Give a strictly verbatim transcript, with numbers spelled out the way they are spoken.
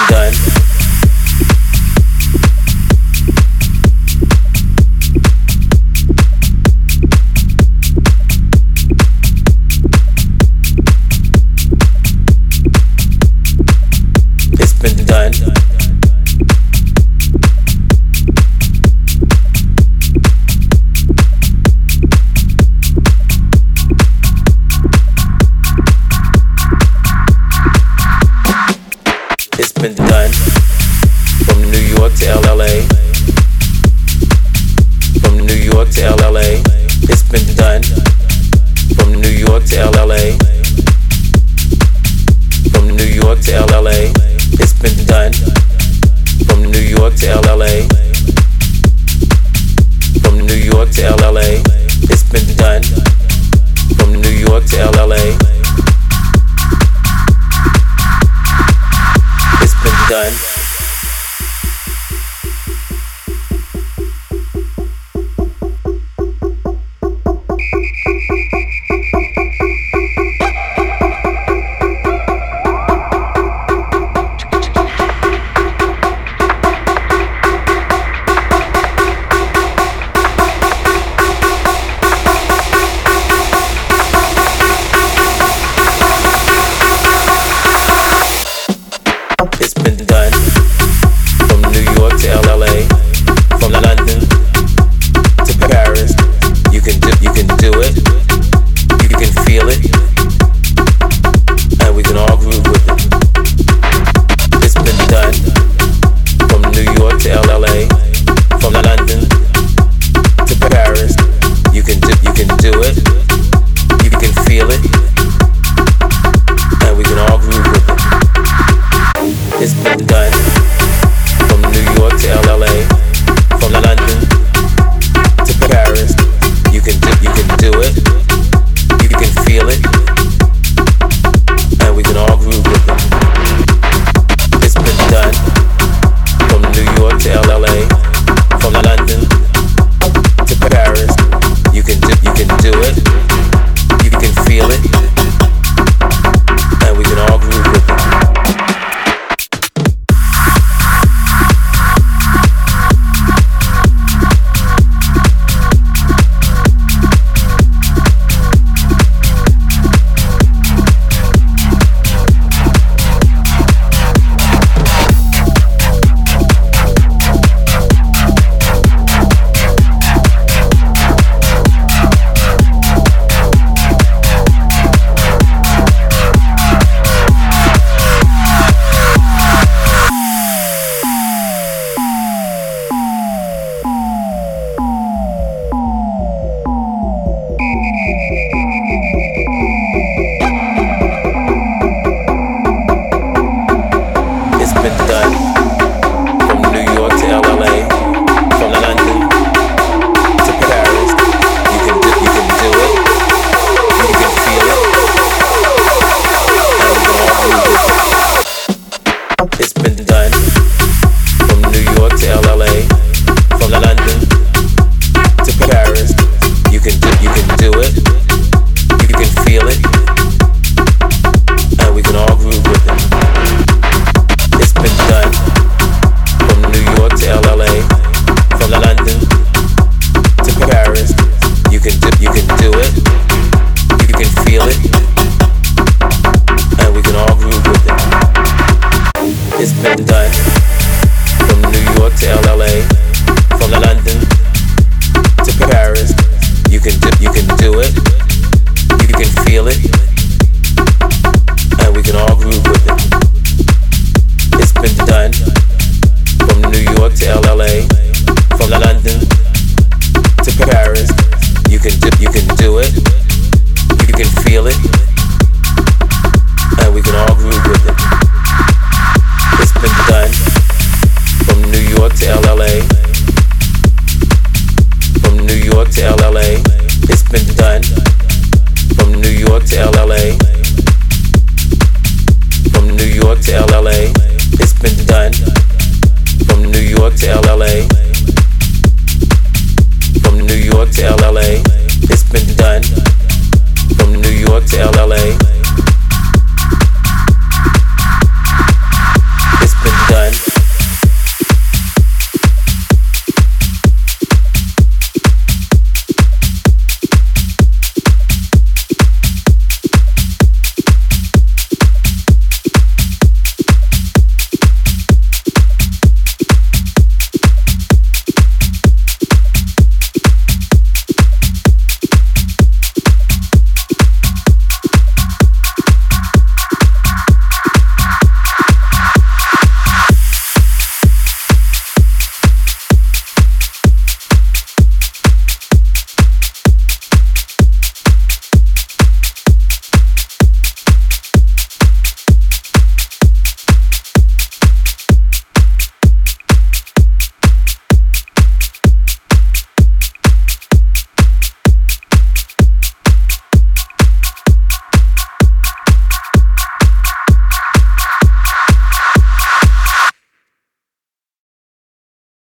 done. It's been done. It's been done. From New York to L A. From New York to L A. It's been done. From New York to L A. From New York to L A. It's been done. From New York to L A. From New York to L A. It's been done. From New York to L A. It's been done. It's been done. From New York to L A, from London to Paris. You can do, you can do it. You can feel it, and we can all groove with it. It's been done. From New York to L A, from London to Paris. You can do, you can do it. You can feel it, and we can all groove with it. It's been done. From New York to L A, from London to Paris. You can do, you can do it. You can feel it, and we can all groove with it. It's been done. From New York to L A, from London to Paris. You can do, you can do it. You can feel it, and we can all groove with it. It's been done. From New York to L A, from London to Paris. You can do, you can do it. You can feel it, and we can all groove with it. It's been done. From New York to L A, from London to Paris. You can do, you can do it. You can feel it, and we can all groove with it. It's been done. From New York to L A, from London to Paris. You can do, you can do it. You can feel it, and we can all groove with it. It's been done. From New York to L A, from London to Paris. You can do, you can do it. You can feel it, and we can all groove with it. It's been done. From New York to L A, from London to Paris. You can do, you can do it. You can feel it, and we can all groove with it. It's been done. From New York to L A, from New York to L A. It's been done. From New York to L A, from New York to L A.